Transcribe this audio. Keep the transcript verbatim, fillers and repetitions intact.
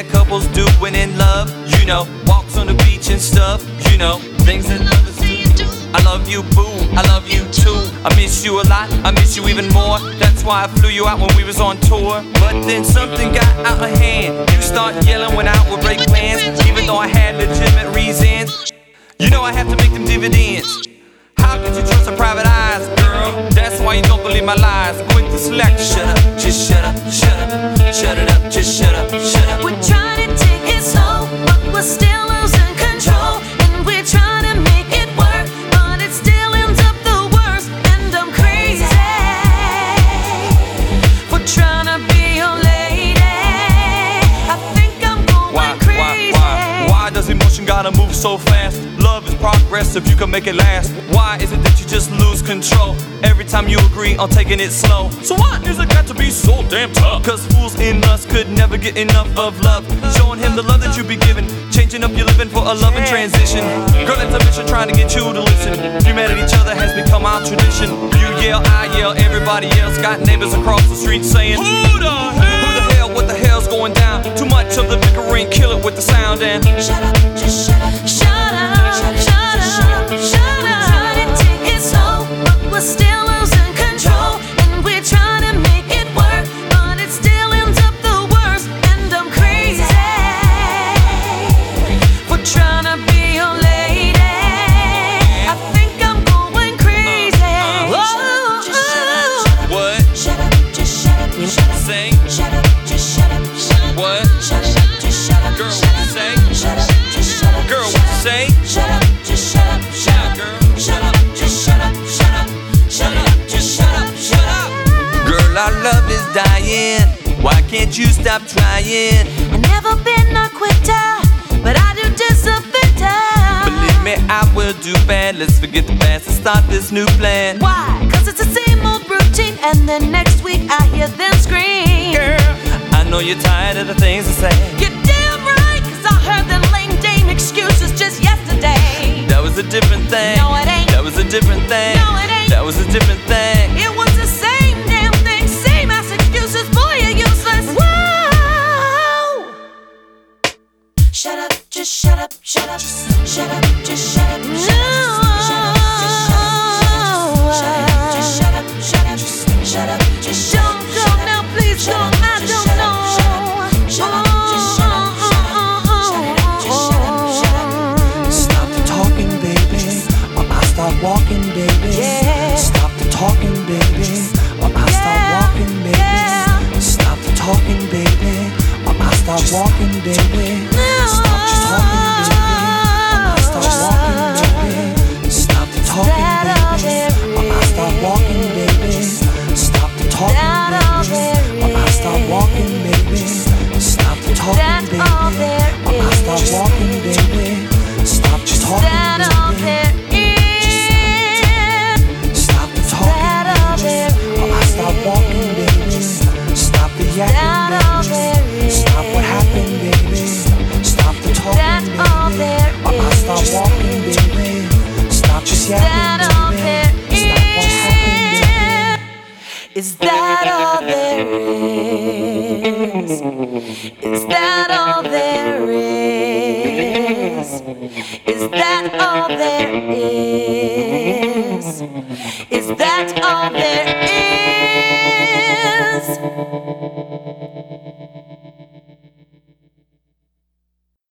that couples do when in love. You know, walks on the beach and stuff. You know, things that others do. I love you, boo, I love you too. I miss you a lot, I miss you even more. That's why I flew you out when we was on tour. But then something got out of hand. You start yelling when I would break plans, even though I had legitimate reasons. You know I have to make them dividends. How could you trust a private eyes, girl? That's why you don't believe my lies. Quit the slack, shut up, just shut up, shut up. Shut it up, just shut up, shut up. We're trying to take it slow, but we're still losing control. And we're trying to make it work, but it still ends up the worst. And I'm crazy for trying to be your lady. I think I'm going why, crazy. Why, why, why does emotion gotta move so fast? Love is progress if you can make it last. Why is it that you just lose control every time you agree on taking it slow? So why is it got to be so damn tough? Cause fools in us could never get enough of love. Showing him the love that you be giving, changing up your living for a loving transition. Girl, it's a mission trying to get you to listen. You mad at each other has become our tradition. You yell, I yell, everybody else. Got neighbors across the street saying, Who the hell? Who the hell? What the hell's going down? Too much of the bickering, kill it with the sound and shut up, just shut up, shut up, shut up, shut up. Trying to take it slow, but we're still losing control. And we're trying to make it work, but it still ends up the worst. And I'm crazy for trying to be your lady. I think I'm going crazy. uh, Whoa. What? Shut up, just shut up, shut up. Say Shut up, just shut up, shut up. what? Shut up, just shut up. Girl, Shut what you up, say? shut up, just shut up. Girl, shut what you up. say? Shut up, just shut up, shut Yeah, up. girl. Shut up, just shut up, shut up. Shut up, just shut up, shut up. Girl, our love is dying. Why can't you stop trying? I've never been a quitter, but I do deserve better. Believe me, I will do bad. Let's forget the past and start this new plan. Why? Cause it's the same old routine, and then next week I hear them scream. Girl, I know you're tired of the things I say. You're damn right, cause I heard them lame dame excuses just yesterday. That was a different thing. No, it ain't. That was a different thing. No, it ain't. That was a different thing. It was the same damn thing, same ass excuses, boy, you're useless. Whoa! Shut up, just shut up, shut up. Shut up, just shut up, shut up. Shut up, just shut up. Shut up, just shut up, shut up. Shut up, just shut up. Don't go now, please don't, I don't know. Shut up, just shut up, shut up. Shut up, just shut up, shut up. Stop the talking, baby, or I start walking, baby. Yeah. Stop the talking, baby, or I start Yeah. walking, baby. Yeah. Stop the talking, baby, or I start walking, baby. Stop just talking, baby, or I start walking, baby. Stop the talking, baby, or I start walking, baby. Stop the talking, baby, or I start walking, baby. Stop the talking, baby, or I start walking, baby. Stop just talking, That all baby. there is. Stop the That all talking, there baby, or I start walking, baby. Stop the That all yapping, there baby. is. Stop what happened, baby. Stop the That talking, all baby, there or I start is. walking, baby. Stop just That yapping, all baby. there Stop what happened, baby. is. Is that all there is? Is that all there is? Is that all there is? Is that